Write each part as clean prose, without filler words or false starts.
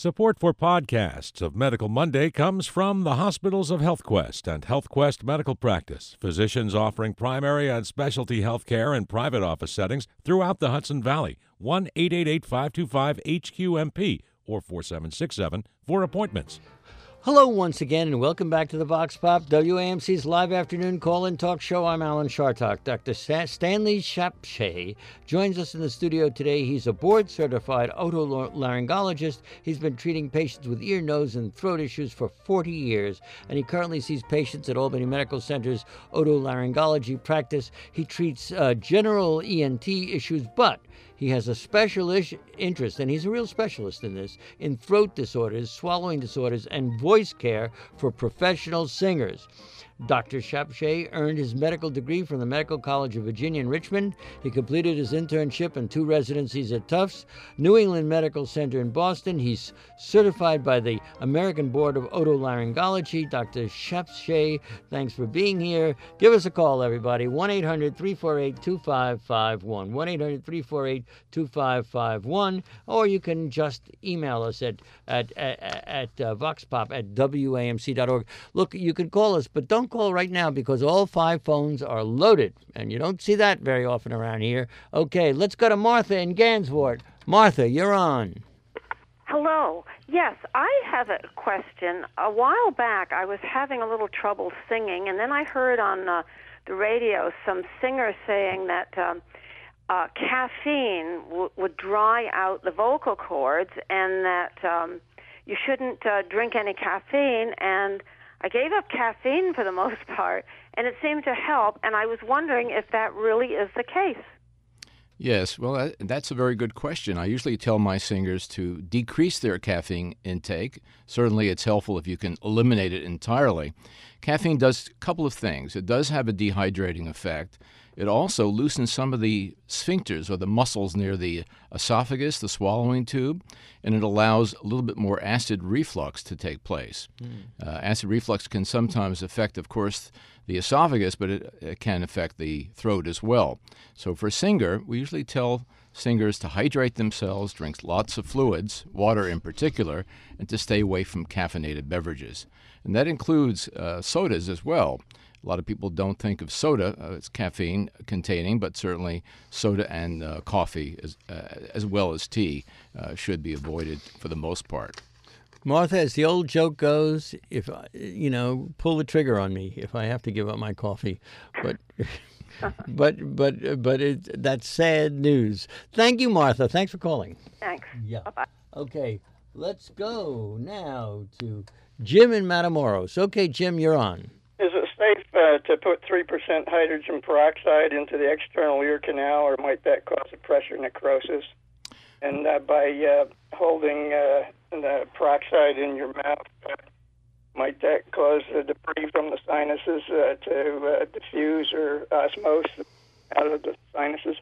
Support for podcasts of Medical Monday comes from the Hospitals of HealthQuest and HealthQuest Medical Practice, physicians offering primary and specialty health care in private office settings throughout the Hudson Valley. 1-888-525-HQMP or 4767 for appointments. Hello once again, and welcome back to the Vox Pop, WAMC's live afternoon call-in talk show. I'm Alan Chartock. Dr. Stanley Shapshay joins us in the studio today. He's a board-certified otolaryngologist. He's been treating patients with ear, nose, and throat issues for 40 years, and he currently sees patients at Albany Medical Center's otolaryngology practice. He treats general ENT issues, but he has a special interest, and he's a real specialist in this, in throat disorders, swallowing disorders, and voice care for professional singers. Dr. Shapshay earned his medical degree from the Medical College of Virginia in Richmond. He completed his internship and 2 residencies at Tufts, New England Medical Center in Boston. He's certified by the American Board of Otolaryngology. Dr. Shapshay, thanks for being here. Give us a call, everybody, 1-800-348-2551, 1-800-348-2551, or you can just email us at voxpop@wamc.org. Look, you can call us, but don't call right now because all 5 phones are loaded, and you don't see that very often around here. Okay, let's go to Martha in Gansevoort. Martha, you're on. Hello. Yes, I have a question. A while back, I was having a little trouble singing, and then I heard on the radio some singer saying that caffeine would dry out the vocal cords, and that you shouldn't drink any caffeine, and I gave up caffeine for the most part, and it seemed to help, and I was wondering if that really is the case. Yes, well, that's a very good question. I usually tell my singers to decrease their caffeine intake. Certainly it's helpful if you can eliminate it entirely. Caffeine does a couple of things. It does have a dehydrating effect. It also loosens some of the sphincters, or the muscles near the esophagus, the swallowing tube, and it allows a little bit more acid reflux to take place. Acid reflux can sometimes affect, of course, the esophagus, but it can affect the throat as well. So for a singer, we usually tell singers to hydrate themselves, drink lots of fluids, water in particular, and to stay away from caffeinated beverages. And that includes sodas as well. A lot of people don't think of soda as caffeine containing, but certainly soda and coffee, as well as tea, should be avoided for the most part. Martha, as the old joke goes, if pull the trigger on me if I have to give up my coffee, but that's sad news. Thank you, Martha. Thanks for calling. Thanks. Yeah. Bye-bye. Okay, let's go now to Jim in Matamoros. Okay, Jim, you're on. Is it safe to put 3% hydrogen peroxide into the external ear canal, or might that cause a pressure necrosis? And by holding the peroxide in your mouth, might that cause the debris from the sinuses to diffuse or osmose out of the sinuses?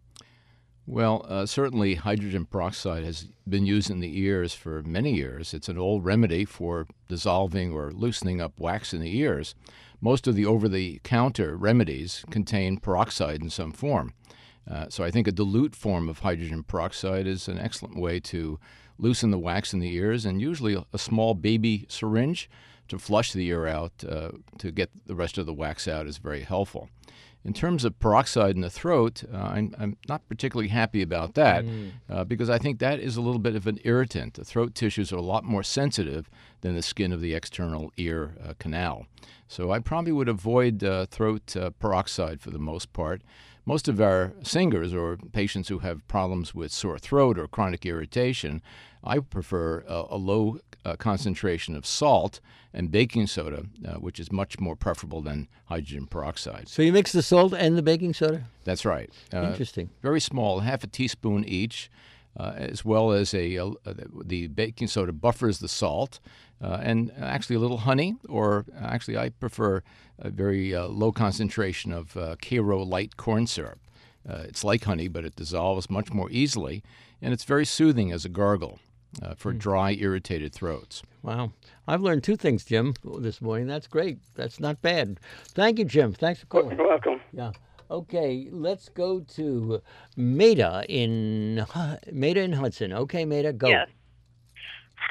Well, certainly hydrogen peroxide has been used in the ears for many years. It's an old remedy for dissolving or loosening up wax in the ears. Most of the over-the-counter remedies contain peroxide in some form. So I think a dilute form of hydrogen peroxide is an excellent way to loosen the wax in the ears, and usually a small baby syringe to flush the ear out to get the rest of the wax out is very helpful. In terms of peroxide in the throat, I'm not particularly happy about that because I think that is a little bit of an irritant. The throat tissues are a lot more sensitive than the skin of the external ear canal. So I probably would avoid throat peroxide for the most part. Most of our singers or patients who have problems with sore throat or chronic irritation, I prefer a low concentration of salt and baking soda, which is much more preferable than hydrogen peroxide. So you mix the salt and the baking soda? That's right. Interesting. Very small, half a teaspoon each, as well as the baking soda buffers the salt, and actually a little honey, or actually I prefer a very low concentration of Karo light corn syrup. It's like honey, but it dissolves much more easily, and it's very soothing as a gargle for dry, irritated throats. Wow. I've learned 2 things, Jim, this morning. That's great. That's not bad. Thank you, Jim. Thanks for calling. You're welcome. Yeah. Okay, let's go to Maida in Hudson. Okay, Maida, go. Yes.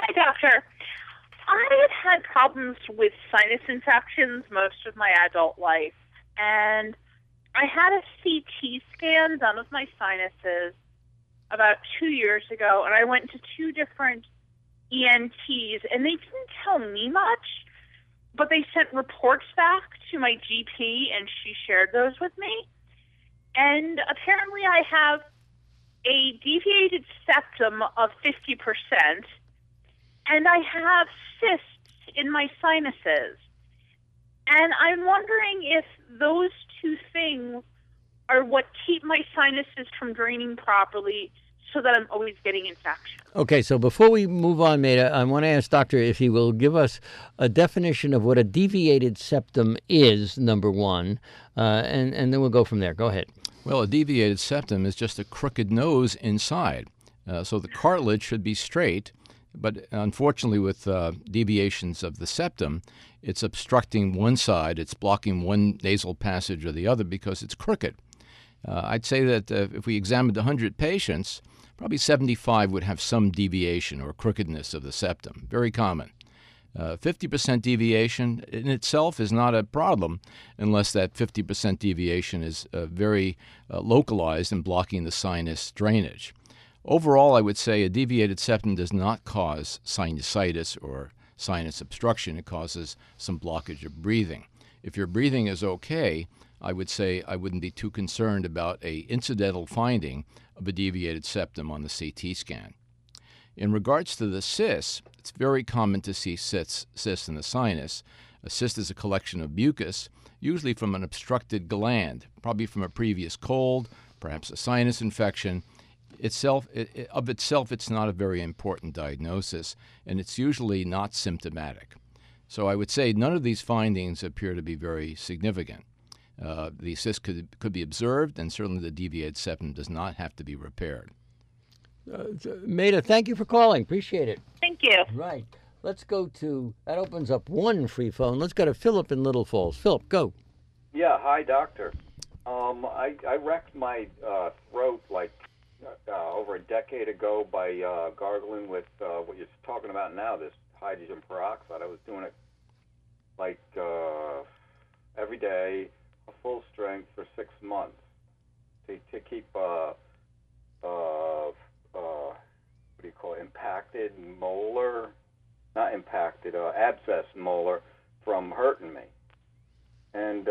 Hi, doctor. I have had problems with sinus infections most of my adult life, and I had a CT scan done of my sinuses about 2 years ago, and I went to 2 different ENTs, and they didn't tell me much, but they sent reports back to my GP, and she shared those with me. And apparently I have a deviated septum of 50%, and I have cysts in my sinuses. And I'm wondering if those 2 things are what keep my sinuses from draining properly so that I'm always getting infection. Okay, so before we move on, Maida, I want to ask Doctor if he will give us a definition of what a deviated septum is, number one, and then we'll go from there. Go ahead. Well, a deviated septum is just a crooked nose inside. So the cartilage should be straight, but unfortunately with deviations of the septum, it's obstructing one side, it's blocking one nasal passage or the other because it's crooked. I'd say that if we examined 100 patients, probably 75 would have some deviation or crookedness of the septum. Very common. 50% deviation in itself is not a problem unless that 50% deviation is very localized and blocking the sinus drainage. Overall, I would say a deviated septum does not cause sinusitis or sinus obstruction. It causes some blockage of breathing. If your breathing is okay, I would say I wouldn't be too concerned about an incidental finding of a deviated septum on the CT scan. In regards to the cysts, it's very common to see cysts in the sinus. A cyst is a collection of mucus, usually from an obstructed gland, probably from a previous cold, perhaps a sinus infection. Of itself, it's not a very important diagnosis, and it's usually not symptomatic. So I would say none of these findings appear to be very significant. The cyst could be observed, and certainly the deviated septum does not have to be repaired. Maida, thank you for calling. Appreciate it. Thank you. Right. Let's go to, that opens up one free phone. Let's go to Philip in Little Falls. Philip, go. Yeah, hi, doctor. I wrecked my throat like over a decade ago by gargling with what you're talking about now, this hydrogen peroxide. I was doing it like every day, a full strength for 6 months to keep what do you call it, impacted molar, not impacted, abscess molar from hurting me. And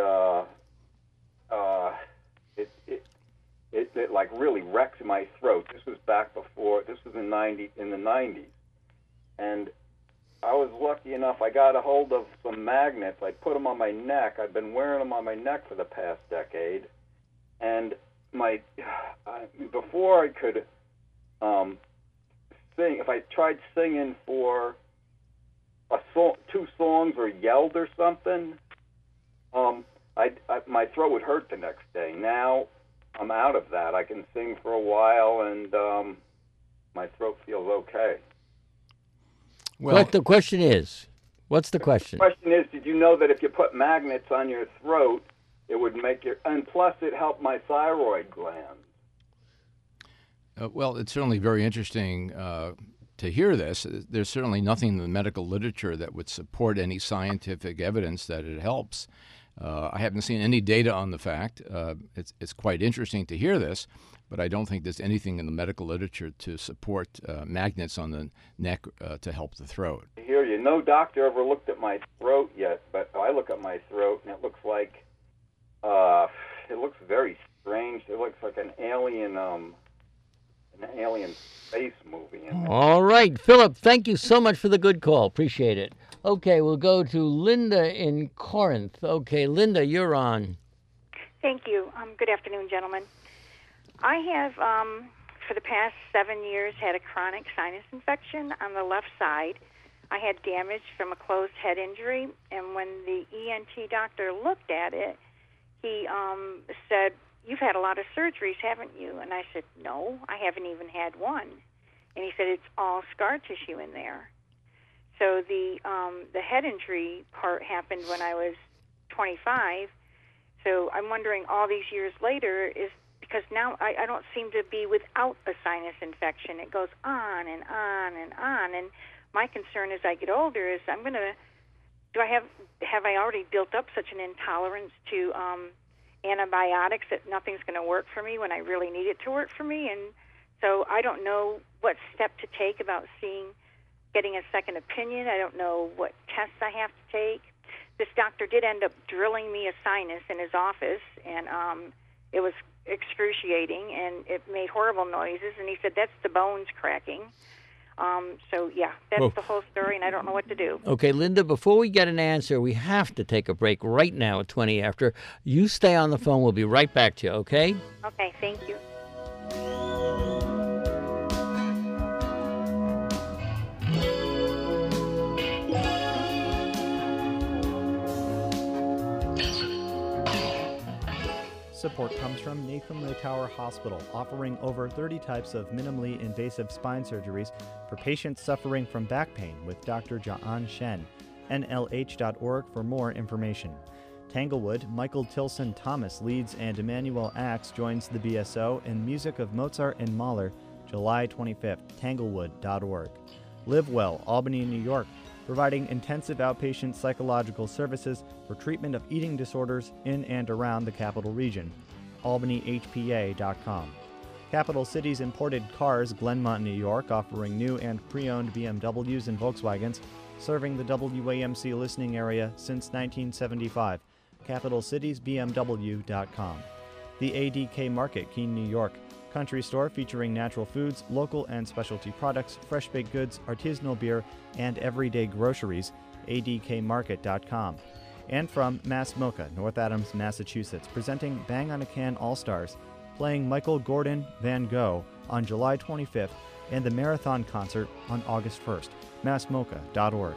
it like really wrecked my throat. This was back before, this was in the 90s. And I was lucky enough, I got a hold of some magnets. I put them on my neck. I've been wearing them on my neck for the past decade. And before I could sing, if I tried singing for a song, 2 songs or yelled or something, my throat would hurt the next day. Now I'm out of that. I can sing for a while, and my throat feels okay. Well, what the question is? What's the question? The question is, did you know that if you put magnets on your throat, it would make your, and plus it helped my thyroid gland. Well, it's certainly very interesting to hear this. There's certainly nothing in the medical literature that would support any scientific evidence that it helps. I haven't seen any data on the fact. It's quite interesting to hear this, but I don't think there's anything in the medical literature to support magnets on the neck to help the throat. I hear you. No doctor ever looked at my throat yet, but I look at my throat and it looks like, it looks very strange. It looks like an alien space movie. All right, Philip, thank you so much for the good call. Appreciate it. Okay, we'll go to Linda in Corinth. Okay, Linda, you're on. Thank you. Good afternoon, gentlemen. I have, for the past 7 years, had a chronic sinus infection on the left side. I had damage from a closed head injury, and when the ENT doctor looked at it, he said, "You've had a lot of surgeries, haven't you?" And I said, "No, I haven't even had one." And he said, "It's all scar tissue in there." So the head injury part happened when I was 25. So I'm wondering, all these years later, is because now I don't seem to be without a sinus infection. It goes on and on and on. And my concern as I get older is have I already built up such an intolerance to antibiotics that nothing's going to work for me when I really need it to work for me? And so I don't know what step to take about getting a second opinion. I don't know what tests I have to take. This doctor did end up drilling me a sinus in his office, and it was excruciating, and it made horrible noises, and he said, that's the bones cracking. So, yeah, that's the whole story, and I don't know what to do. Okay, Linda, before we get an answer, we have to take a break right now at 20 after. You stay on the phone. We'll be right back to you, okay? Okay, thank you. Support comes from Nathan Littauer Hospital, offering over 30 types of minimally invasive spine surgeries for patients suffering from back pain with Dr. Ja'an Shen. NLH.org for more information. Tanglewood, Michael Tilson Thomas leads and Emmanuel Axe joins the BSO in music of Mozart and Mahler, July 25th, tanglewood.org. Live Well, Albany, New York, providing intensive outpatient psychological services for treatment of eating disorders in and around the capital region. AlbanyHPA.com. Capital Cities Imported Cars, Glenmont, New York, offering new and pre-owned BMWs and Volkswagens, serving the WAMC listening area since 1975. CapitalCitiesBMW.com. The ADK Market, Keene, New York. Country store featuring natural foods, local and specialty products, fresh baked goods, artisanal beer, and everyday groceries. ADKmarket.com. And from Mass Mocha, North Adams, Massachusetts, presenting Bang on a Can All-Stars, playing Michael Gordon Van Gogh on July 25th and the Marathon Concert on August 1st. MassMocha.org.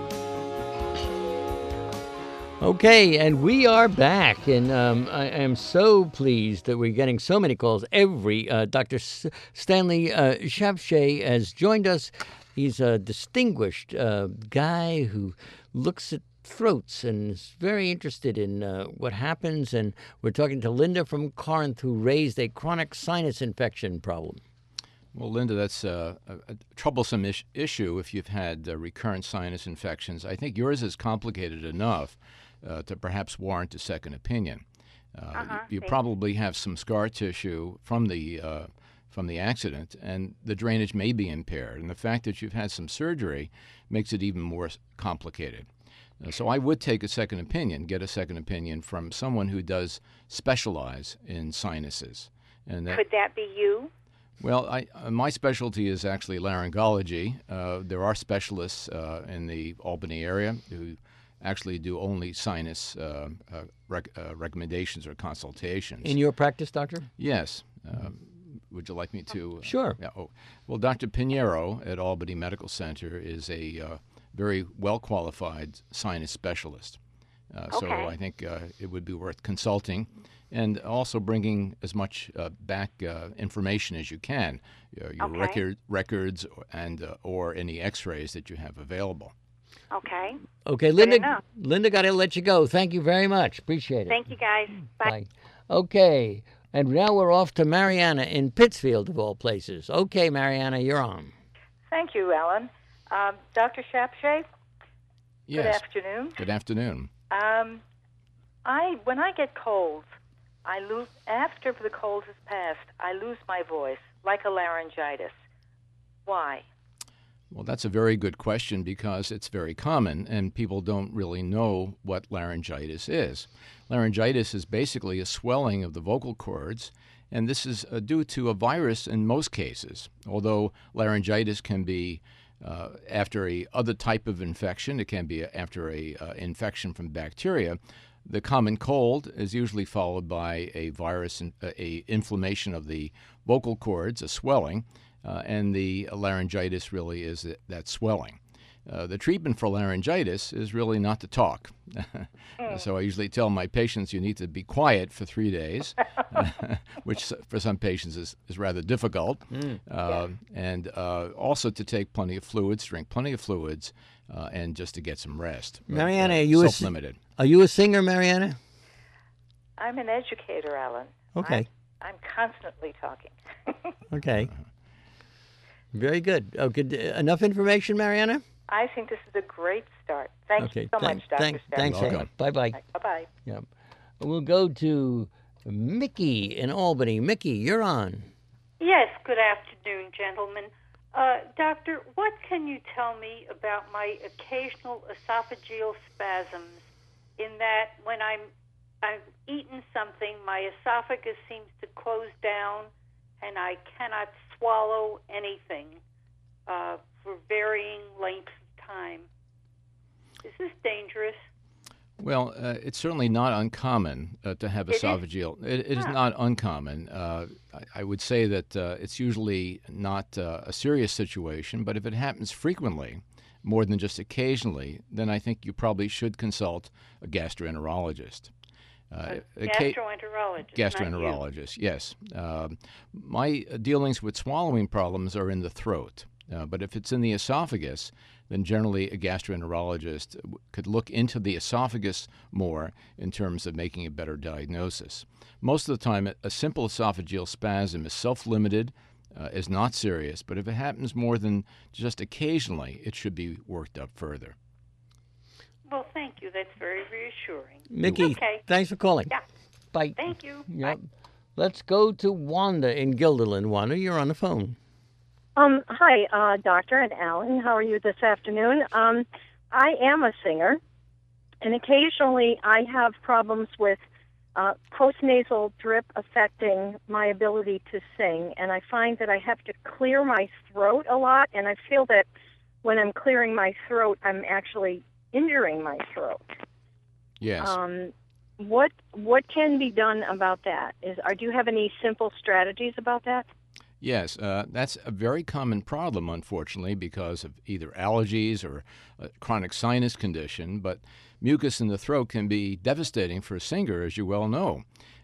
Okay, and we are back, and I am so pleased that we're getting so many calls. Dr. Stanley Shapshay has joined us. He's a distinguished guy who looks at throats and is very interested in what happens. And we're talking to Linda from Corinth, who raised a chronic sinus infection problem. Well, Linda, that's a troublesome issue if you've had recurrent sinus infections. I think yours is complicated enough to perhaps warrant a second opinion. You probably have some scar tissue from the accident, and the drainage may be impaired. And the fact that you've had some surgery makes it even more complicated. So I would take a second opinion, get a second opinion from someone who does specialize in sinuses. And Could that be you? Well, my specialty is actually laryngology. There are specialists in the Albany area who actually do only sinus recommendations or consultations. In your practice, doctor? Yes. Would you like me to? Sure. Yeah. Well, Dr. Pinheiro at Albany Medical Center is a very well-qualified sinus specialist. So I think it would be worth consulting and also bringing as much back information as you can, your records and or any x-rays that you have available. Okay. Okay, Linda got to let you go. Thank you very much. Appreciate it. Thank you, guys. Bye. Okay, and now we're off to Mariana in Pittsfield, of all places. Okay, Mariana, you're on. Thank you, Alan. Dr. Shapshay? Yes. Good afternoon. Good afternoon. When I get colds, after the cold has passed, I lose my voice, like a laryngitis. Why? Well, that's a very good question because it's very common and people don't really know what laryngitis is. Laryngitis is basically a swelling of the vocal cords, and this is due to a virus in most cases, although laryngitis can be after a other type of infection. It can be after a infection from bacteria. The common cold is usually followed by a virus, a inflammation of the vocal cords, a swelling, and the laryngitis really is that swelling. The treatment for laryngitis is really not to talk. So I usually tell my patients you need to be quiet for 3 days, which for some patients is rather difficult. And also to take plenty of fluids, drink plenty of fluids, and just to get some rest. Mariana, self-limited. Are you a singer, Mariana? I'm an educator, Alan. Okay. I'm constantly talking. Okay. Very good. Oh, good. Enough information, Mariana? I think this is a great start. Thank you so much, Dr. Thanks, Welcome. Ann. Bye-bye. Bye-bye. Yep. We'll go to Mickey in Albany. Mickey, you're on. Yes, good afternoon, gentlemen. Doctor, what can you tell me about my occasional esophageal spasms in that when I've eaten something, my esophagus seems to close down and I cannot swallow anything for varying lengths of time? Is this dangerous? Well, it's certainly not uncommon to have esophageal. It is not uncommon. I would say that it's usually not a serious situation, but if it happens frequently, more than just occasionally, then I think you probably should consult a gastroenterologist. Gastroenterologist. Gastroenterologist, yes. My dealings with swallowing problems are in the throat, but if it's in the esophagus, then generally a gastroenterologist could look into the esophagus more in terms of making a better diagnosis. Most of the time, a simple esophageal spasm is self-limited, is not serious, but if it happens more than just occasionally, it should be worked up further. Well, thank you. That's very reassuring. Mickey, thanks for calling. Yeah. Bye. Thank you. Yep. Let's go to Wanda in Guilderland. Wanda, you're on the phone. Hi, Doctor and Alan. How are you this afternoon? I am a singer, and occasionally I have problems with postnasal drip affecting my ability to sing, and I find that I have to clear my throat a lot, and I feel that when I'm clearing my throat, I'm actually injuring my throat. Yes. What can be done about that? Do you have any simple strategies about that? Yes, that's a very common problem, unfortunately, because of either allergies or a chronic sinus condition. But mucus in the throat can be devastating for a singer, as you well know.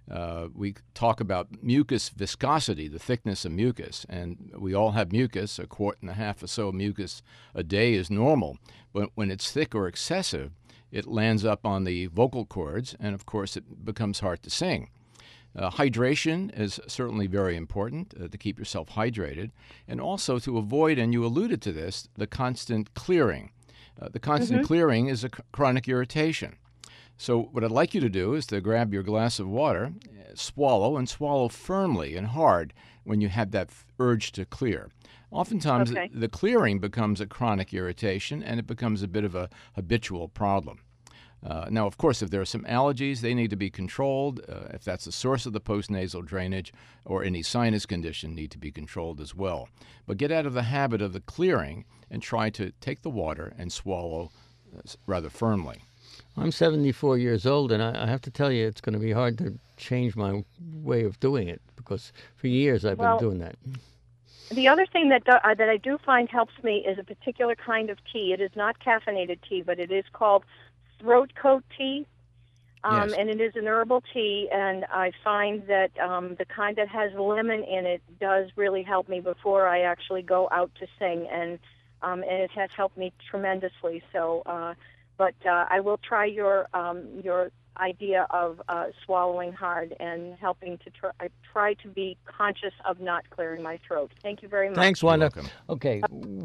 We talk about mucus viscosity, the thickness of mucus, and we all have mucus. 1.5 quarts or so of mucus a day is normal. But when it's thick or excessive, it lands up on the vocal cords, and of course it becomes hard to sing. Hydration is certainly very important to keep yourself hydrated, and also to avoid, and you alluded to this, the constant clearing. The constant clearing is a chronic irritation. So what I'd like you to do is to grab your glass of water, swallow, and swallow firmly and hard when you have that urge to clear. Oftentimes the clearing becomes a chronic irritation, and it becomes a bit of a habitual problem. Now, of course, if there are some allergies, they need to be controlled. If that's the source of the postnasal drainage or any sinus condition, need to be controlled as well. But get out of the habit of the clearing and try to take the water and swallow rather firmly. I'm 74 years old, and I have to tell you, it's going to be hard to change my way of doing it because for years I've been doing that. The other thing that I do find helps me is a particular kind of tea. It is not caffeinated tea, but it is called throat coat tea, Yes. and it is an herbal tea, and I find that the kind that has lemon in it does really help me before I actually go out to sing, and it has helped me tremendously. So, but I will try your idea of swallowing hard and helping to try to be conscious of not clearing my throat. Thank you very much. Thanks, Wanda. Okay,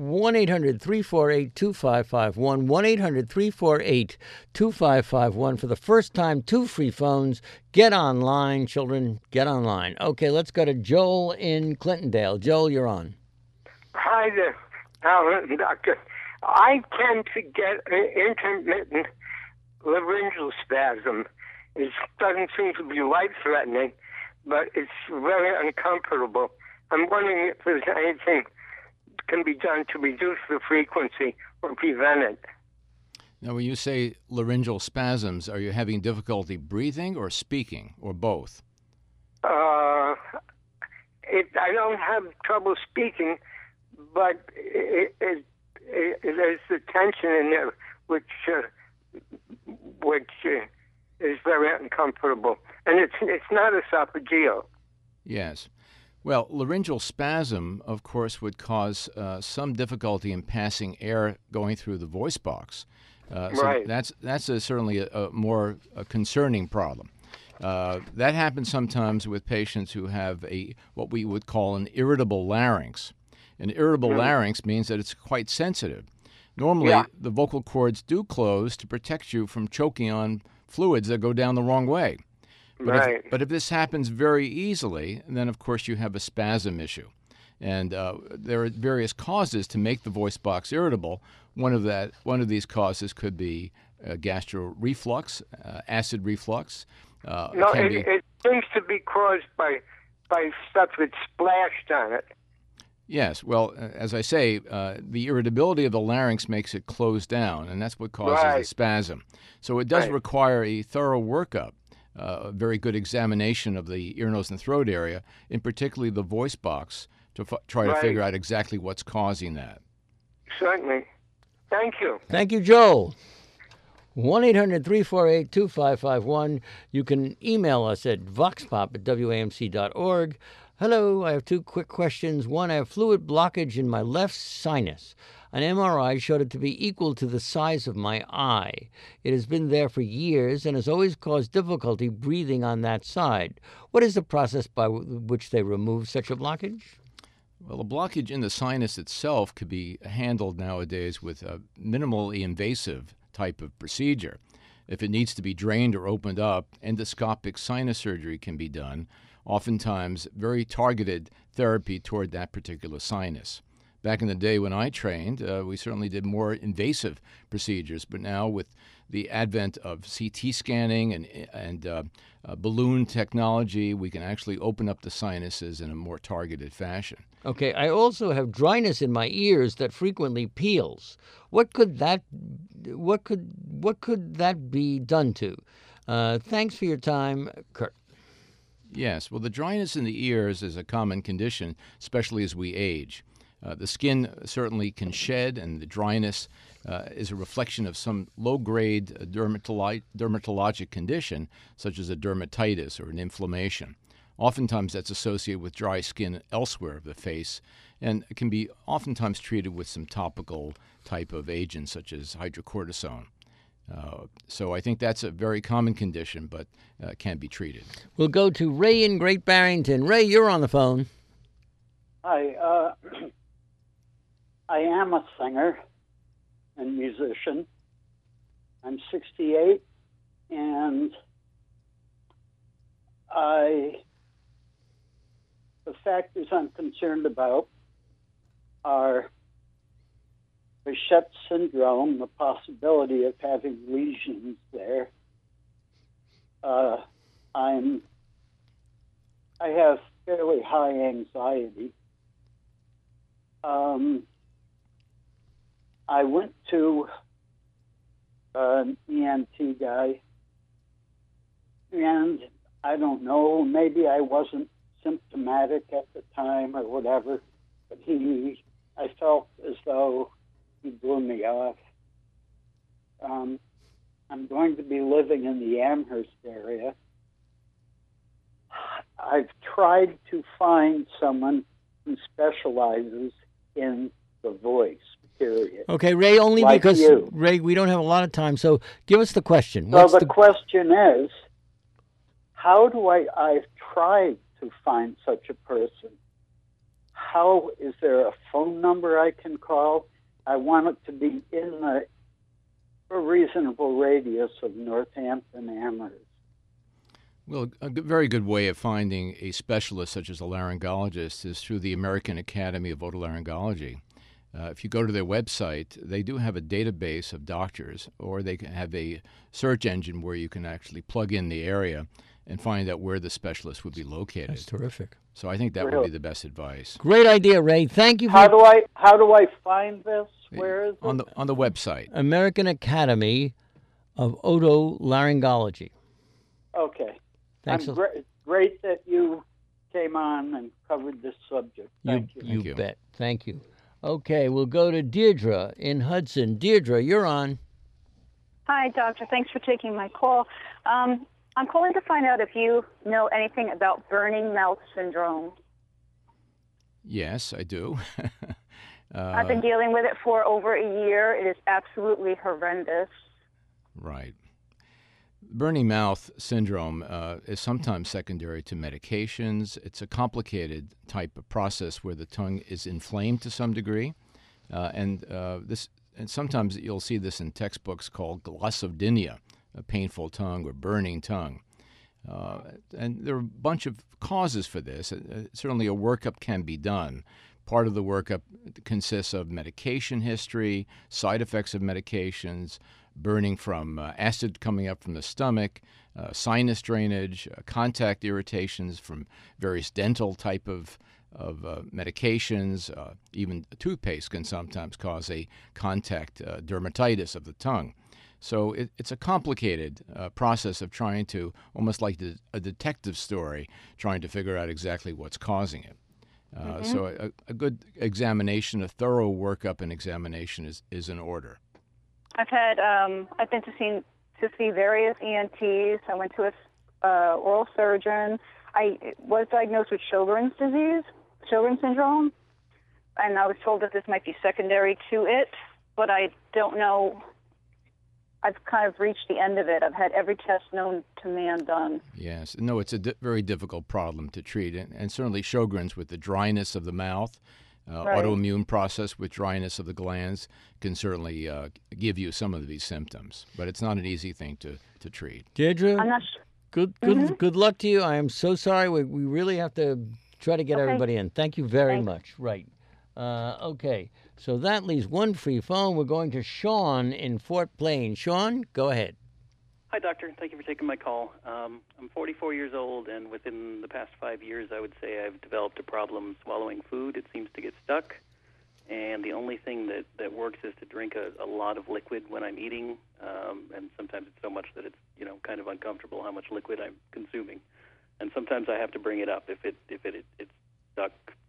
1-800-348-2551, 1-800-348-2551. For the first time, 2 free phones. Get online, children, get online. Okay, let's go to Joel in Clintondale. Joel, you're on. Hi there, Alan, Doctor. I tend to get an intermittent laryngeal spasm. It doesn't seem to be life-threatening, but it's very uncomfortable. I'm wondering if there's anything can be done to reduce the frequency or prevent it. Now, when you say laryngeal spasms, are you having difficulty breathing or speaking, or both? I don't have trouble speaking, but there's the tension in there, which is very uncomfortable. And it's not esophageal. Yes. Well, laryngeal spasm, of course, would cause some difficulty in passing air going through the voice box. Right. So that's certainly a more concerning problem. That happens sometimes with patients who have what we would call an irritable larynx. An irritable larynx means that it's quite sensitive. Normally, the vocal cords do close to protect you from choking on fluids that go down the wrong way. But if this happens very easily, then of course you have a spasm issue. And there are various causes to make the voice box irritable. One of these causes could be gastroreflux, acid reflux. It seems to be caused by stuff that's splashed on it. Yes, well, as I say, the irritability of the larynx makes it close down, and that's what causes the spasm. So it does require a thorough workup, a very good examination of the ear, nose, and throat area, in particularly the voice box, to try to figure out exactly what's causing that. Certainly. Thank you. Thank you, Joel. 1-800-348-2551. You can email us at voxpop@wamc.org. Hello, I have two quick questions. One, I have fluid blockage in my left sinus. An MRI showed it to be equal to the size of my eye. It has been there for years and has always caused difficulty breathing on that side. What is the process by which they remove such a blockage? Well, a blockage in the sinus itself could be handled nowadays with a minimally invasive type of procedure. If it needs to be drained or opened up, endoscopic sinus surgery can be done, oftentimes very targeted therapy toward that particular sinus. Back in the day when I trained, we certainly did more invasive procedures, but now with the advent of CT scanning and balloon technology, we can actually open up the sinuses in a more targeted fashion. Okay, I also have dryness in my ears that frequently peels. What could that be done to? Thanks for your time, Kurt. Yes, well, the dryness in the ears is a common condition, especially as we age. The skin certainly can shed, and the dryness is a reflection of some low-grade dermatologic condition, such as a dermatitis or an inflammation. Oftentimes that's associated with dry skin elsewhere of the face, and it can be oftentimes treated with some topical type of agents, such as hydrocortisone. So I think that's a very common condition, but can be treated. We'll go to Ray in Great Barrington. Ray, you're on the phone. Hi. I am a singer and musician. I'm 68, and the factors I'm concerned about are Behçet syndrome, the possibility of having lesions there. I have fairly high anxiety. I went to an ENT guy, and I don't know, maybe I wasn't symptomatic at the time or whatever, but I felt as though he blew me off. I'm going to be living in the Amherst area. I've tried to find someone who specializes in the voice, period. Okay, Ray, only like because, you. Ray, we don't have a lot of time, so give us the question. So the question is, how do I've tried to find such a person. How, is there a phone number I can call? I want it to be in a reasonable radius of Northampton, Amherst. Well, a very good way of finding a specialist such as a laryngologist is through the American Academy of Otolaryngology. If you go to their website, they do have a database of doctors, or they can have a search engine where you can actually plug in the area and find out where the specialist would be located. That's terrific. So I think that would be the best advice. Great idea, Ray. Thank you. How do I find this? Where is it? On the website. American Academy of Otolaryngology. Okay. Thanks. Great that you came on and covered this subject. Thank you. You bet. Thank you. Okay, we'll go to Deirdre in Hudson. Deirdre, you're on. Hi, doctor. Thanks for taking my call. I'm calling to find out if you know anything about burning mouth syndrome. Yes, I do. I've been dealing with it for over a year. It is absolutely horrendous. Right. Burning mouth syndrome is sometimes secondary to medications. It's a complicated type of process where the tongue is inflamed to some degree, and sometimes you'll see this in textbooks called glossodynia, a painful tongue or burning tongue. And there are a bunch of causes for this. Certainly a workup can be done. Part of the workup consists of medication history, side effects of medications, burning from acid coming up from the stomach, sinus drainage, contact irritations from various dental type of medications. Even toothpaste can sometimes cause a contact dermatitis of the tongue. So it's a complicated process of trying to, almost like a detective story, trying to figure out exactly what's causing it. So a good examination, a thorough workup and examination is in order. I've been to see various ENTs. I went to a oral surgeon. I was diagnosed with Sjogren's syndrome, and I was told that this might be secondary to it, but I don't know. I've kind of reached the end of it. I've had every test known to man done. Yes. No, it's a very difficult problem to treat, and certainly Sjogren's with the dryness of the mouth, right. Autoimmune process with dryness of the glands can certainly give you some of these symptoms, but it's not an easy thing to treat. Deirdre, I'm not good luck to you. I am so sorry. We really have to try to get everybody in. Thank you very much. Right. Okay. So that leaves one free phone. We're going to Sean in Fort Plain. Sean, go ahead. Hi, doctor. Thank you for taking my call. I'm 44 years old, and within the past 5 years, I would say I've developed a problem swallowing food. It seems to get stuck, and the only thing that works is to drink a lot of liquid when I'm eating, and sometimes it's so much that it's kind of uncomfortable how much liquid I'm consuming, and sometimes I have to bring it up if it's stuck,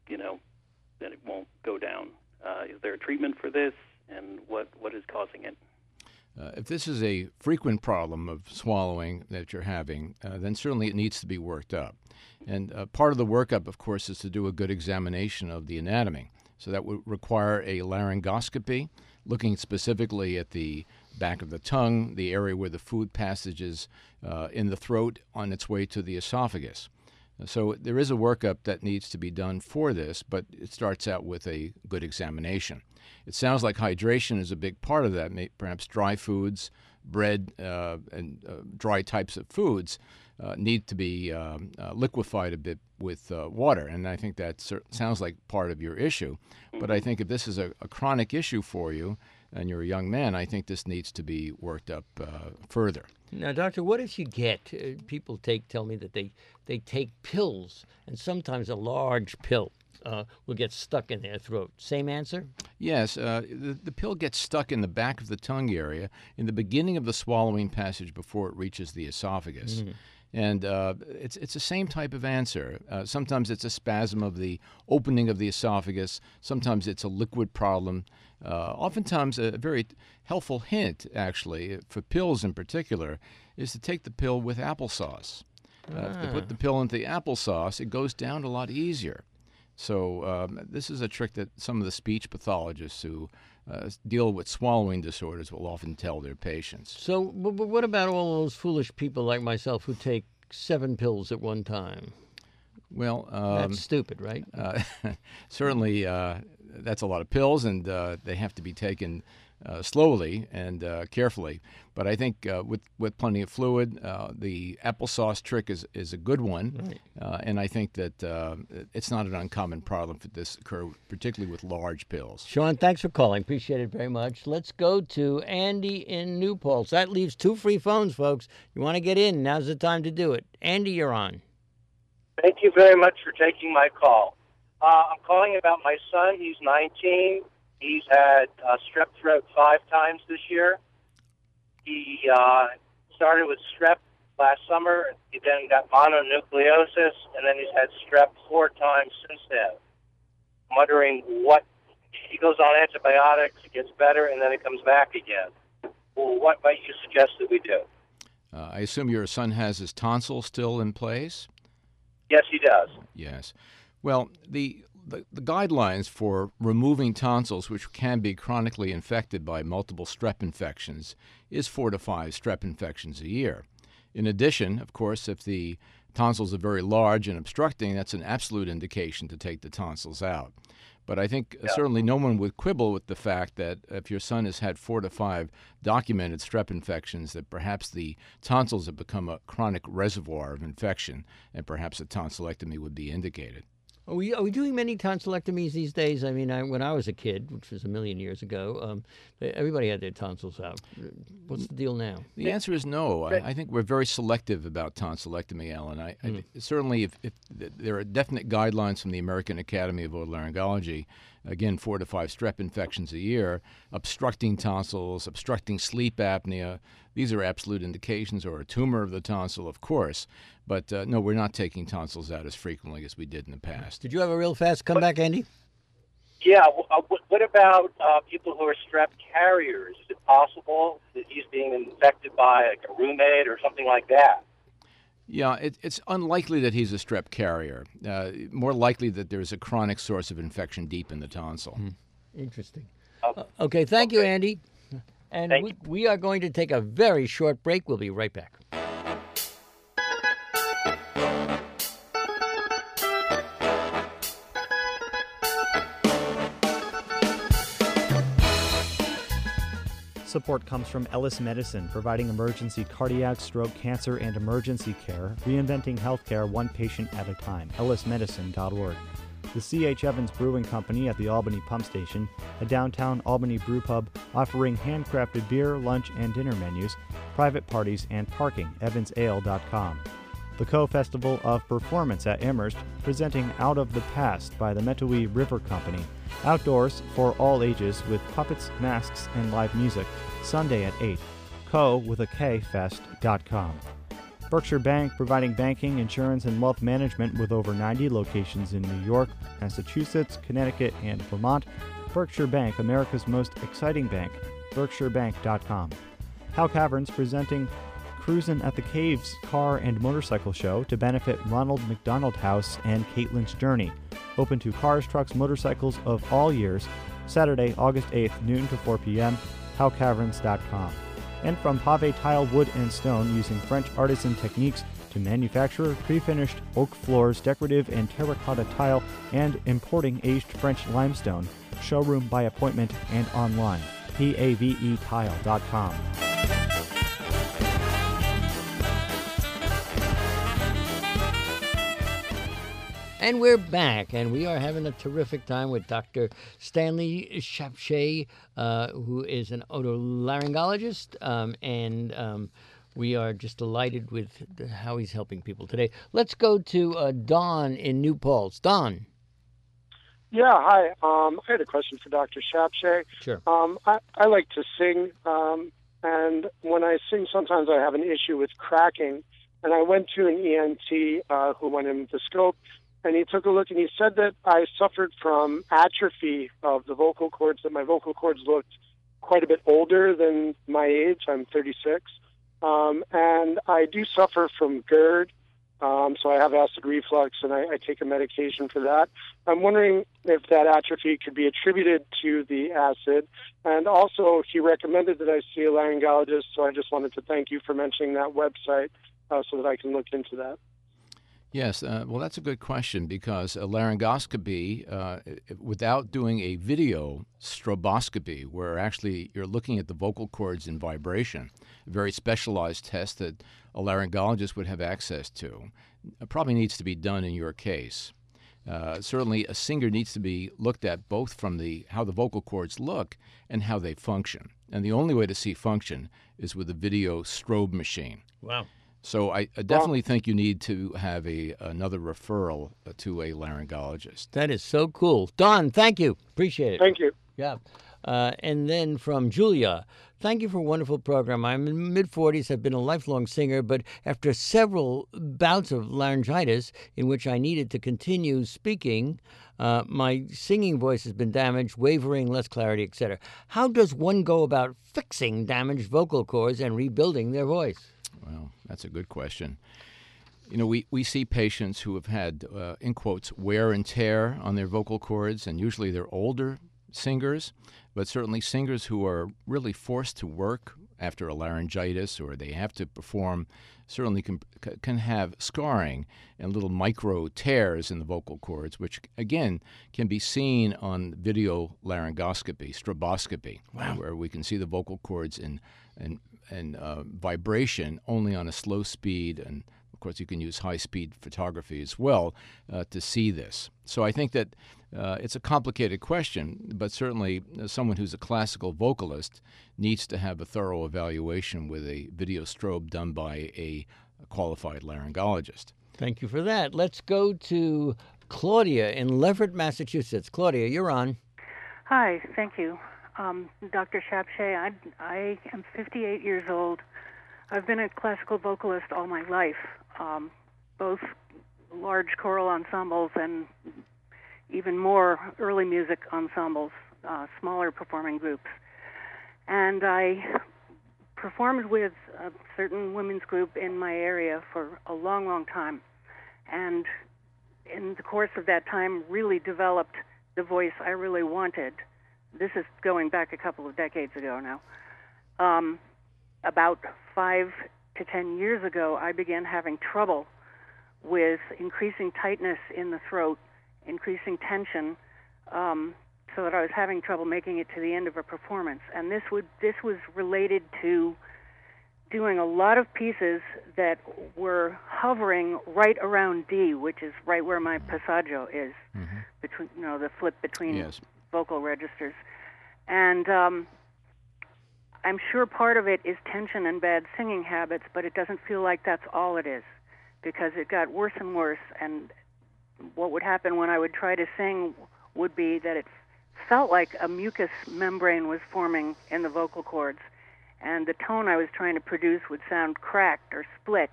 then it won't go down. Is there a treatment for this, and what is causing it? If this is a frequent problem of swallowing that you're having, then certainly it needs to be worked up. And part of the workup, of course, is to do a good examination of the anatomy. So that would require a laryngoscopy, looking specifically at the back of the tongue, the area where the food passages in the throat on its way to the esophagus. So there is a workup that needs to be done for this, but it starts out with a good examination. It sounds like hydration is a big part of that. Perhaps dry foods, bread, and dry types of foods need to be liquefied a bit with water, and I think that sounds like part of your issue. But I think if this is a chronic issue for you, and you're a young man, I think this needs to be worked up further. Now, doctor, what if you get people tell me that they take pills, and sometimes a large pill will get stuck in their throat? Same answer? Yes, the pill gets stuck in the back of the tongue area in the beginning of the swallowing passage before it reaches the esophagus. Mm-hmm. And it's the same type of answer. Sometimes it's a spasm of the opening of the esophagus. Sometimes it's a liquid problem. Oftentimes, a very helpful hint, actually, for pills in particular, is to take the pill with applesauce. If you put the pill into the applesauce, it goes down a lot easier. So this is a trick that some of the speech pathologists who deal with swallowing disorders will often tell their patients. So what about all those foolish people like myself who take 7 pills at one time? Well, that's stupid, right? Certainly, that's a lot of pills, and they have to be taken slowly and carefully. But I think with plenty of fluid, the applesauce trick is a good one, right. And I think that it's not an uncommon problem for this occur, particularly with large pills. Sean, thanks for calling. Appreciate it very much. Let's go to Andy in New Paltz. That leaves 2 free phones, folks. You want to get in, now's the time to do it. Andy, you're on. Thank you very much for taking my call. I'm calling about my son. He's 19. He's had strep throat 5 times this year. He started with strep last summer. He then got mononucleosis, and then he's had strep 4 times since then. I'm wondering he goes on antibiotics, it gets better, and then it comes back again. Well, what might you suggest that we do? I assume your son has his tonsil still in place? Yes, he does. Yes. Well, the guidelines for removing tonsils, which can be chronically infected by multiple strep infections, is 4 to 5 strep infections a year. In addition, of course, if the tonsils are very large and obstructing, that's an absolute indication to take the tonsils out. But I think certainly no one would quibble with the fact that if your son has had 4 to 5 documented strep infections, that perhaps the tonsils have become a chronic reservoir of infection, and perhaps a tonsillectomy would be indicated. Are we doing many tonsillectomies these days? I mean, when I was a kid, which was a million years ago, everybody had their tonsils out. What's the deal now? The answer is no. I think we're very selective about tonsillectomy, Alan. Certainly, if there are definite guidelines from the American Academy of Otolaryngology, again, 4 to 5 strep infections a year, obstructing tonsils, obstructing sleep apnea. These are absolute indications, or a tumor of the tonsil, of course. But no, we're not taking tonsils out as frequently as we did in the past. Did you have a real fast comeback, Andy? Yeah. What about people who are strep carriers? Is it possible that he's being infected by like a roommate or something like that? Yeah, it's unlikely that he's a strep carrier. More likely that there's a chronic source of infection deep in the tonsil. Interesting. Okay, thank you, Andy. And we are going to take a very short break. We'll be right back. Support comes from Ellis Medicine, providing emergency cardiac, stroke, cancer, and emergency care, reinventing healthcare one patient at a time. ellismedicine.org. The C.H. Evans Brewing Company at the Albany Pump Station, a downtown Albany brew pub offering handcrafted beer, lunch, and dinner menus, private parties, and parking, evansale.com. The Co-Festival of Performance at Amherst, presenting Out of the Past by the Metuwi River Company. Outdoors for all ages with puppets, masks, and live music. Sunday at 8. co.fest.com. Berkshire Bank, providing banking, insurance, and wealth management with over 90 locations in New York, Massachusetts, Connecticut, and Vermont. Berkshire Bank, America's most exciting bank. BerkshireBank.com. Hal Caverns, presenting Cruisin' at the Caves car and motorcycle show to benefit Ronald McDonald House and Caitlin's Journey. Open to cars, trucks, motorcycles of all years. Saturday, August 8th, noon to 4 p.m. HalCaverns.com. And from Pave Tile, Wood, and Stone, using French artisan techniques to manufacture pre-finished oak floors, decorative and terracotta tile, and importing aged French limestone. Showroom by appointment and online. pavetile.com. And we're back, and we are having a terrific time with Dr. Stanley Shapshay, who is an otolaryngologist, and we are just delighted with how he's helping people today. Let's go to Don in New Paltz. Don. Yeah, hi. I had a question for Dr. Shapshay. Sure. I like to sing, and when I sing, sometimes I have an issue with cracking, and I went to an ENT who went in with the scope, and he took a look, and he said that I suffered from atrophy of the vocal cords, that my vocal cords looked quite a bit older than my age. I'm 36. And I do suffer from GERD, so I have acid reflux, and I take a medication for that. I'm wondering if that atrophy could be attributed to the acid. And also, he recommended that I see a laryngologist, so I just wanted to thank you for mentioning that website so that I can look into that. Yes, well, that's a good question, because a laryngoscopy, without doing a video stroboscopy, where actually you're looking at the vocal cords in vibration, a very specialized test that a laryngologist would have access to, probably needs to be done in your case. Certainly, a singer needs to be looked at both from how the vocal cords look and how they function. And the only way to see function is with a video strobe machine. Wow. So I definitely think you need to have another referral to a laryngologist. That is so cool. Don, thank you. Appreciate it. Thank you. Yeah. And then from Julia, thank you for a wonderful program. I'm in mid-40s, have been a lifelong singer, but after several bouts of laryngitis in which I needed to continue speaking, my singing voice has been damaged, wavering, less clarity, etc. How does one go about fixing damaged vocal cords and rebuilding their voice? Well, that's a good question. You know, we see patients who have had, in quotes, wear and tear on their vocal cords, and usually they're older singers, but certainly singers who are really forced to work after a laryngitis, or they have to perform, certainly can have scarring and little micro tears in the vocal cords, which again can be seen on video laryngoscopy, stroboscopy, where we can see the vocal cords in vibration only on a slow speed, and of course you can use high-speed photography as well to see this. So I think that it's a complicated question, but certainly someone who's a classical vocalist needs to have a thorough evaluation with a video strobe done by a qualified laryngologist. Thank you for that. Let's go to Claudia in Leverett, Massachusetts. Claudia, you're on. Hi, thank you. Dr. Shapshay, I am 58 years old. I've been a classical vocalist all my life, both large choral ensembles and even more early music ensembles, smaller performing groups. And I performed with a certain women's group in my area for a long, long time. And in the course of that time, really developed the voice I really wanted. This is going back a couple of decades ago now. About 5 to 10 years ago, I began having trouble with increasing tightness in the throat, increasing tension, so that I was having trouble making it to the end of a performance. And this was related to doing a lot of pieces that were hovering right around D, which is right where my passaggio is, between the flip between vocal registers. And I'm sure part of it is tension and bad singing habits, but it doesn't feel like that's all it is, because it got worse and worse. And what would happen when I would try to sing would be that it felt like a mucus membrane was forming in the vocal cords, and the tone I was trying to produce would sound cracked or split.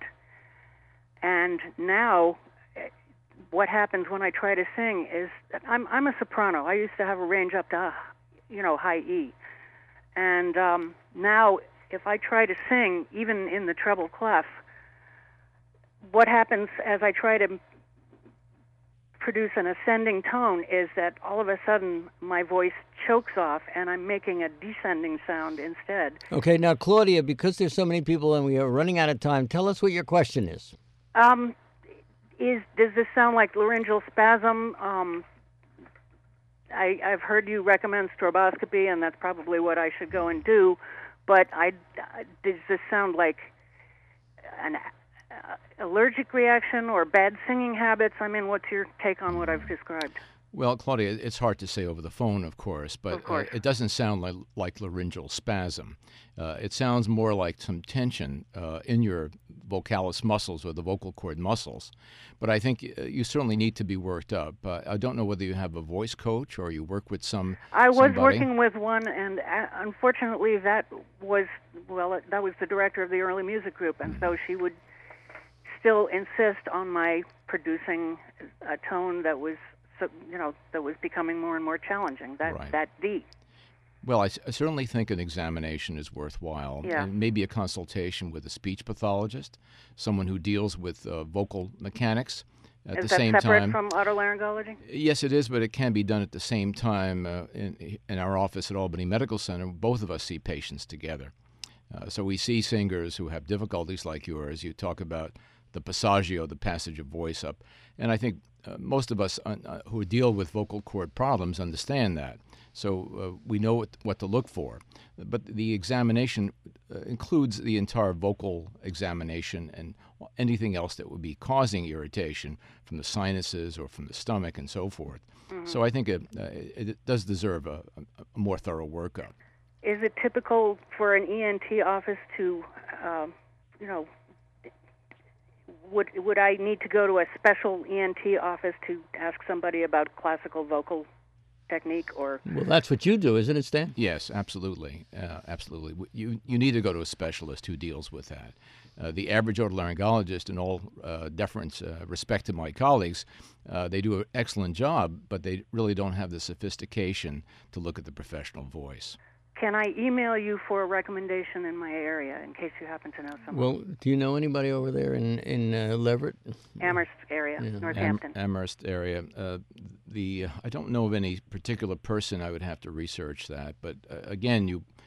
And now what happens when I try to sing is that I'm a soprano. I used to have a range up to, high E. And now if I try to sing, even in the treble clef, what happens as I try to produce an ascending tone is that all of a sudden my voice chokes off and I'm making a descending sound instead. Okay, now Claudia, because there's so many people and we are running out of time, tell us what your question is. Does this sound like laryngeal spasm? I've heard you recommend stroboscopy, and that's probably what I should go and do, but does this sound like an allergic reaction or bad singing habits? I mean, what's your take on what I've described? Well, Claudia, it's hard to say over the phone, of course, but it doesn't sound like laryngeal spasm. It sounds more like some tension in your vocalis muscles or the vocal cord muscles. But I think you certainly need to be worked up. I don't know whether you have a voice coach or you work with I was working with one, and unfortunately that was the director of the early music group, and so she would still insist on my producing a tone that was that was becoming more and more challenging, that D. Well, I certainly think an examination is worthwhile, and maybe a consultation with a speech pathologist, someone who deals with vocal mechanics at the same time. Is that separate from otolaryngology? Yes, it is, but it can be done at the same time in our office at Albany Medical Center. Both of us see patients together. So we see singers who have difficulties like yours. You talk about the passaggio, the passage of voice up, and I think most of us who deal with vocal cord problems understand that. So we know what to look for. But the examination includes the entire vocal examination and anything else that would be causing irritation from the sinuses or from the stomach and so forth. Mm-hmm. So I think it does deserve a more thorough workup. Is it typical for an ENT office to, would I need to go to a special ENT office to ask somebody about classical vocal technique? Or well, that's what you do, isn't it, Stan? Yes, absolutely. Absolutely. You need to go to a specialist who deals with that. The average otolaryngologist, in all deference, respect to my colleagues, they do an excellent job, but they really don't have the sophistication to look at the professional voice. Can I email you for a recommendation in my area in case you happen to know someone? Well, do you know anybody over there in Leverett? Amherst area, Northampton. Amherst area. I don't know of any particular person. I would have to research that. But again, you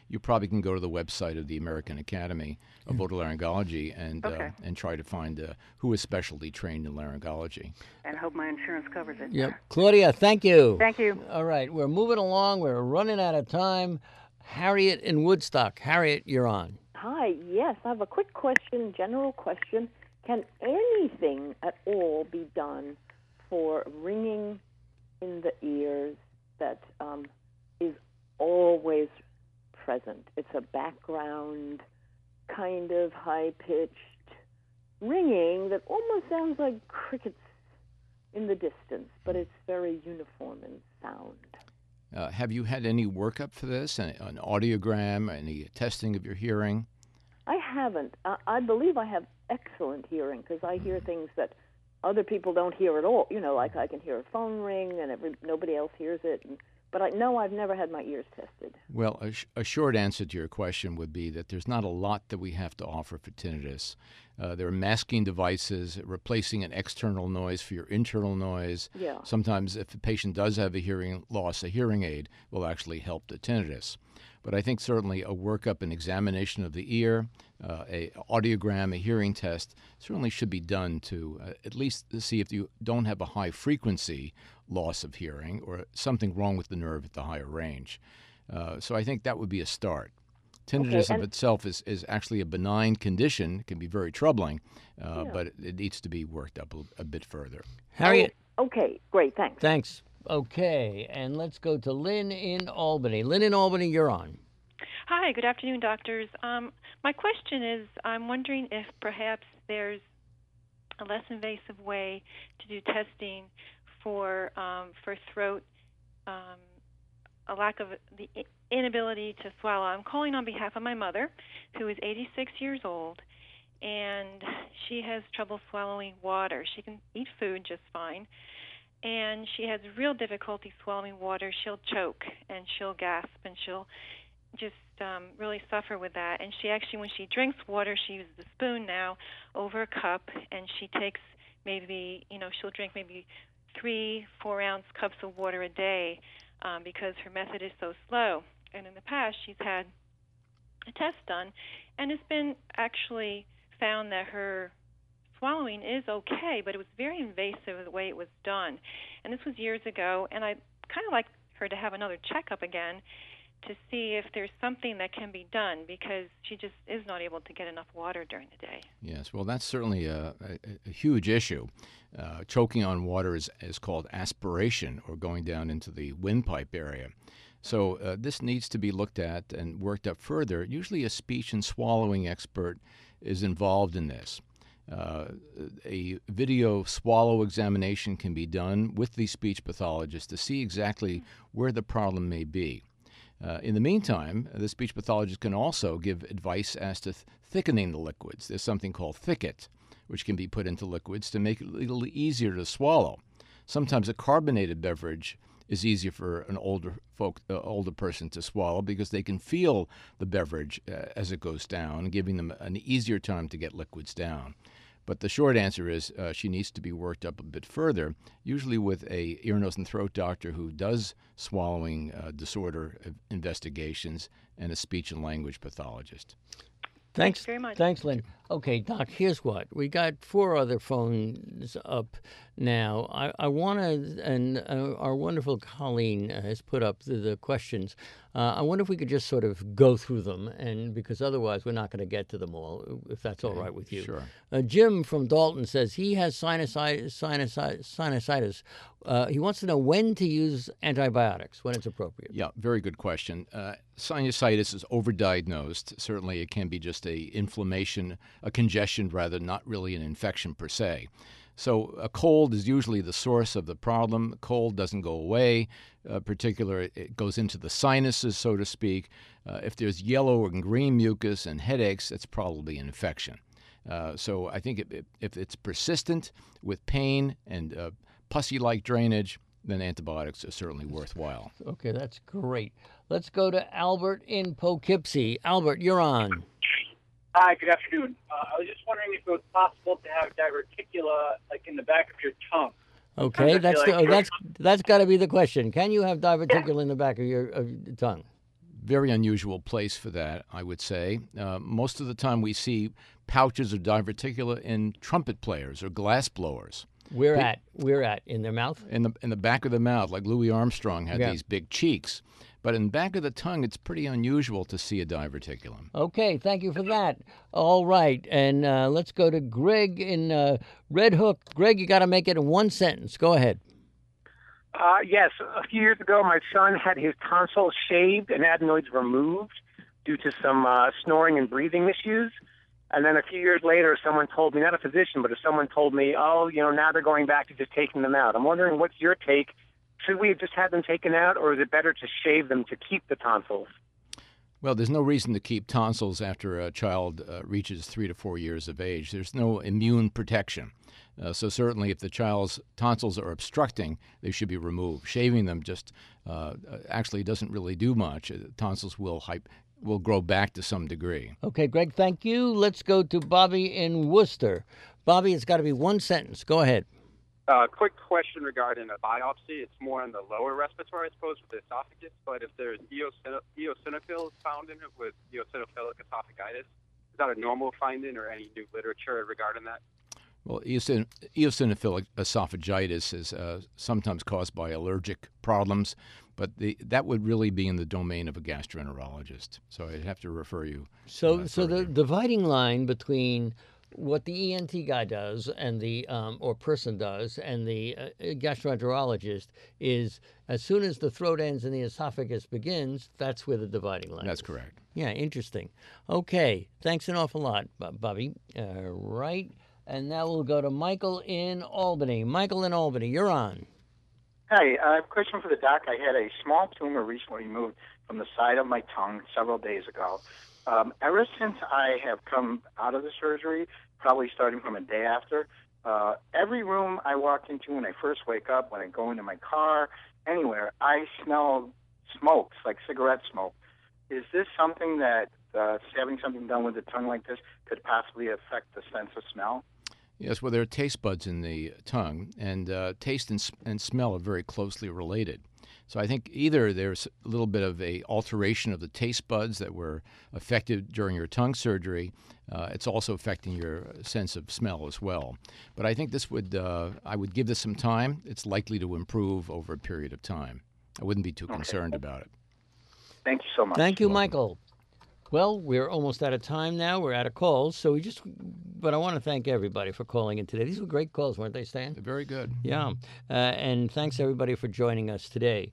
you probably can go to the website of the American Academy of Otolaryngology and try to find who is specialty trained in laryngology. And hope my insurance covers it. Yep. Claudia, thank you. Thank you. All right, we're moving along. We're running out of time. Harriet in Woodstock. Harriet, you're on. Hi, yes, I have a quick question, general question. Can anything at all be done for ringing in the ears that is always present? It's a background, kind of high-pitched ringing that almost sounds like crickets in the distance, but it's very uniform in sound. Have you had any workup for this, an audiogram, any testing of your hearing? I haven't. I believe I have excellent hearing because I hear things that other people don't hear at all. You know, like I can hear a phone ring and nobody else hears it. But I've never had my ears tested. Well, a short answer to your question would be that there's not a lot that we have to offer for tinnitus. There are masking devices, replacing an external noise for your internal noise. Yeah. Sometimes if the patient does have a hearing loss, a hearing aid will actually help the tinnitus. But I think certainly a workup and examination of the ear, a audiogram, a hearing test certainly should be done to at least see if you don't have a high frequency loss of hearing or something wrong with the nerve at the higher range. So I think that would be a start. Tinnitus of itself is actually a benign condition. It can be very troubling, but it needs to be worked up a bit further. Harriet. Okay, great, thanks. Thanks. Okay, and let's go to Lynn in Albany. Lynn in Albany, you're on. Hi, good afternoon, doctors. My question is, I'm wondering if perhaps there's a less invasive way to do testing for throat, a lack of the inability to swallow. I'm calling on behalf of my mother, who is 86 years old, and she has trouble swallowing water. She can eat food just fine, and she has real difficulty swallowing water. She'll choke, and she'll gasp, and she'll just really suffer with that. And she actually, when she drinks water, she uses a spoon now over a cup, and she takes maybe, she'll drink maybe 3-4 ounce cups of water a day because her method is so slow. And in the past, she's had a test done, and it's been actually found that her swallowing is okay, but it was very invasive the way it was done. And this was years ago, and I'd kind of like her to have another checkup again to see if there's something that can be done, because she just is not able to get enough water during the day. Yes, well, that's certainly a huge issue. Choking on water is called aspiration, or going down into the windpipe area. So this needs to be looked at and worked up further. Usually a speech and swallowing expert is involved in this. A video swallow examination can be done with the speech pathologist to see exactly where the problem may be. In the meantime, the speech pathologist can also give advice as to thickening the liquids. There's something called Thicket, which can be put into liquids to make it a little easier to swallow. Sometimes a carbonated beverage is easier for an older person to swallow because they can feel the beverage as it goes down, giving them an easier time to get liquids down. But the short answer is she needs to be worked up a bit further, usually with a ear, nose, and throat doctor who does swallowing disorder investigations and a speech and language pathologist. Thanks very much. Thanks, Lynn. Okay, Doc, here's what. We got 4 other phones up now. I want to, and our wonderful Colleen has put up the questions. I wonder if we could just sort of go through them, and because otherwise we're not going to get to them all, if that's all right with you. Sure. Jim from Dalton says he has sinusitis. He wants to know when to use antibiotics, when it's appropriate. Yeah, very good question. Sinusitis is overdiagnosed. Certainly it can be just a inflammation, a congestion rather, not really an infection per se. So a cold is usually the source of the problem. Cold doesn't go away. Particularly, it goes into the sinuses, so to speak. If there's yellow and green mucus and headaches, it's probably an infection. So I think if it's persistent with pain and pussy-like drainage, then antibiotics are certainly worthwhile. Okay, that's great. Let's go to Albert in Poughkeepsie. Albert, you're on. Hi, good afternoon. I was just wondering if it was possible to have diverticula, like in the back of your tongue. Okay, that's got to be the question. Can you have diverticula in the back of your tongue? very unusual place for that, I would say. Most of the time we see pouches of diverticula in trumpet players or glass blowers. Where at? In their mouth? In the back of the mouth, like Louis Armstrong had Yeah. these big cheeks. But in the back of the tongue, it's pretty unusual to see a diverticulum. Okay, thank you for that. All right, and let's go to Greg in Red Hook. Greg, you got to make it in one sentence. Go ahead. Yes, a few years ago, my son had his tonsils shaved and adenoids removed due to some snoring and breathing issues. And then a few years later, someone told me, not a physician, but someone told me, oh, now they're going back to just taking them out. I'm wondering, what's your take? Should we have just had them taken out, or is it better to shave them to keep the tonsils? Well, there's no reason to keep tonsils after a child reaches 3 to 4 years of age. There's no immune protection. So certainly if the child's tonsils are obstructing, they should be removed. Shaving them just actually doesn't really do much. Tonsils will grow back to some degree. Okay, Greg, thank you. Let's go to Bobby in Worcester. Bobby, it's got to be one sentence. Go ahead. Quick question regarding a biopsy. It's more in the lower respiratory, I suppose, with the esophagus. But if there's eosinophils found in it with eosinophilic esophagitis, is that a normal finding or any new literature regarding that? Well, eosinophilic esophagitis is sometimes caused by allergic problems, but that would really be in the domain of a gastroenterologist. So I'd have to refer you. So the dividing line between what the ENT guy does and the or person does and the gastroenterologist is as soon as the throat ends and the esophagus begins, that's where the dividing line That's is. correct. Yeah, interesting. Okay, thanks an awful lot, Bobby. Right, and now we'll go to Michael in Albany. Michael in Albany, you're on. Hi, I have a question for the doc. I had a small tumor recently removed from the side of my tongue several days ago. Ever since I have come out of the surgery, probably starting from a day after, every room I walk into when I first wake up, when I go into my car, anywhere, I smell smokes, like cigarette smoke. Is this something that having something done with the tongue like this could possibly affect the sense of smell? Yes, well, there are taste buds in the tongue, and taste and smell are very closely related. So I think either there's a little bit of a alteration of the taste buds that were affected during your tongue surgery. It's also affecting your sense of smell as well. But I think I would give this some time. It's likely to improve over a period of time. I wouldn't be too concerned about it. Thank you so much. Thank you, Michael. Well, we're almost out of time now. We're out of calls, but I want to thank everybody for calling in today. These were great calls, weren't they, Stan? They're very good. Yeah, and thanks everybody for joining us today.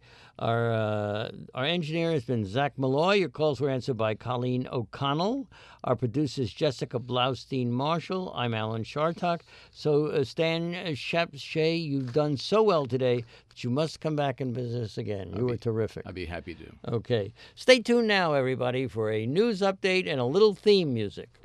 Our engineer has been Zach Malloy. Your calls were answered by Colleen O'Connell. Our producer is Jessica Blaustein-Marshall. I'm Alan Chartock. So Stan Shapshay, you've done so well today that you must come back and visit us again. You were terrific. I'd be happy to. Okay. Stay tuned now, everybody, for a news update and a little theme music.